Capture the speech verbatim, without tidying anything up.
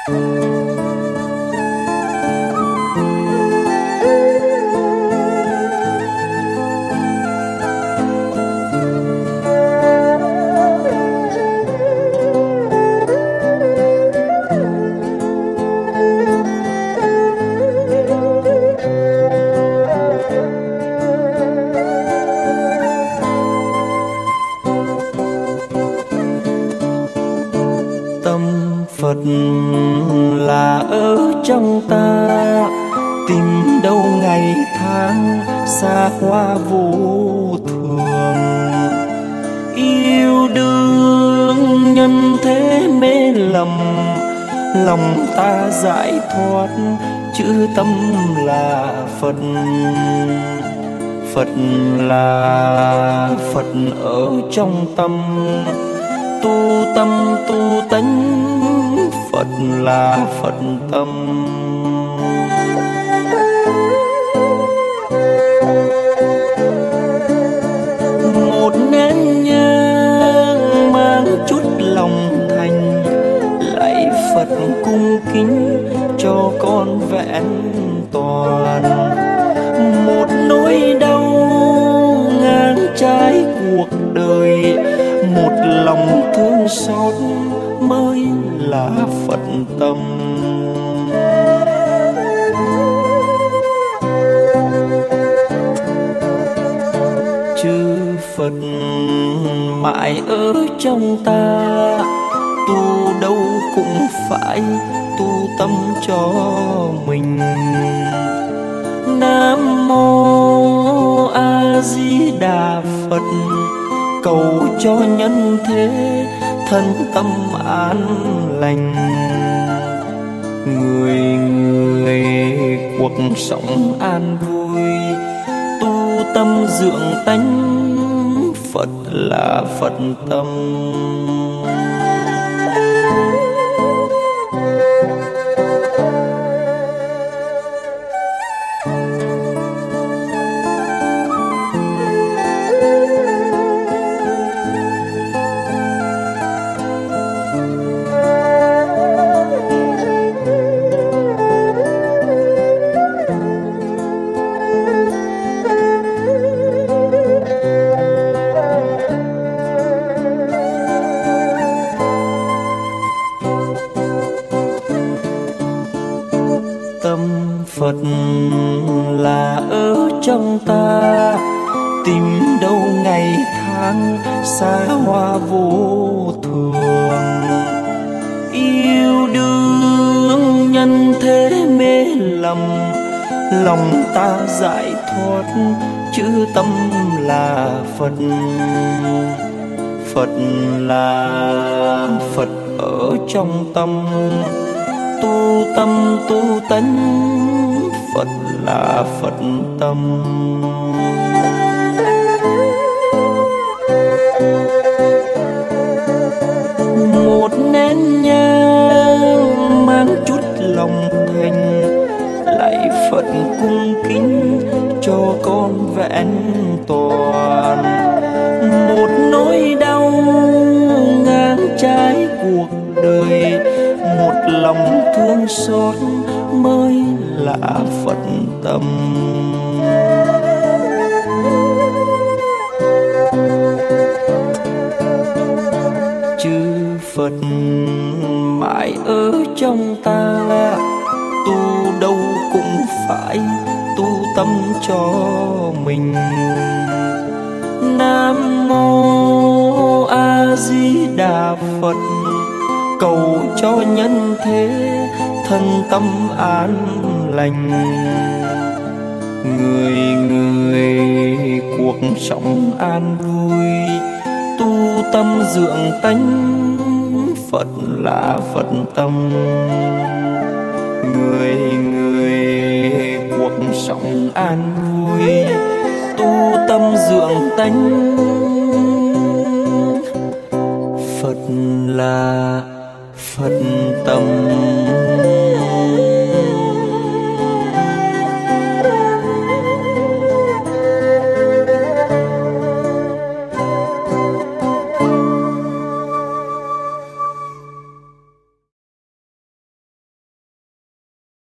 Phật là ở trong ta, tìm đâu ngày tháng xa hoa vô thường. Yêu đương nhân thế mê lầm, lòng ta giải thoát chữ tâm là Phật. Phật là Phật ở trong tâm, tu tâm tu tánh, Phật là Phật tâm. Một nén nhang mang chút lòng thành, lạy Phật cung kính cho con vẹn toàn. Một nỗi đau ngang trái cuộc đời, một lòng thương xót mới là Phật tâm. Chư Phật mãi ở trong ta, tu đâu cũng phải tu tâm cho mình. Nam mô A Di Đà Phật, cầu cho nhân thế thân tâm an lành. Người người cuộc sống an vui, tu tâm dưỡng tánh, Phật là Phật tâm. Tâm Phật là ở trong ta, tìm đâu ngày tháng xa hoa vô thường. Yêu đương nhân thế mê lầm, lòng ta giải thoát chữ tâm là Phật. Phật là Phật ở trong tâm, tu tâm tu tánh, Phật là Phật tâm. Một nén nhang mang chút lòng thành, lạy Phật cung kính cho con vẹn toàn. Một nỗi đau ngang trái cuộc đời, một lòng thương xót mới là Phật tâm. Chư Phật mãi ở trong ta, tu đâu cũng phải tu tâm cho mình. Nam mô A Di Đà Phật, cầu cho nhân thế thân tâm an lành. Người người cuộc sống an vui, tu tâm dưỡng tánh, Phật là Phật tâm. Người người cuộc sống an vui, tu tâm dưỡng tánh, Phật là Phật tâm.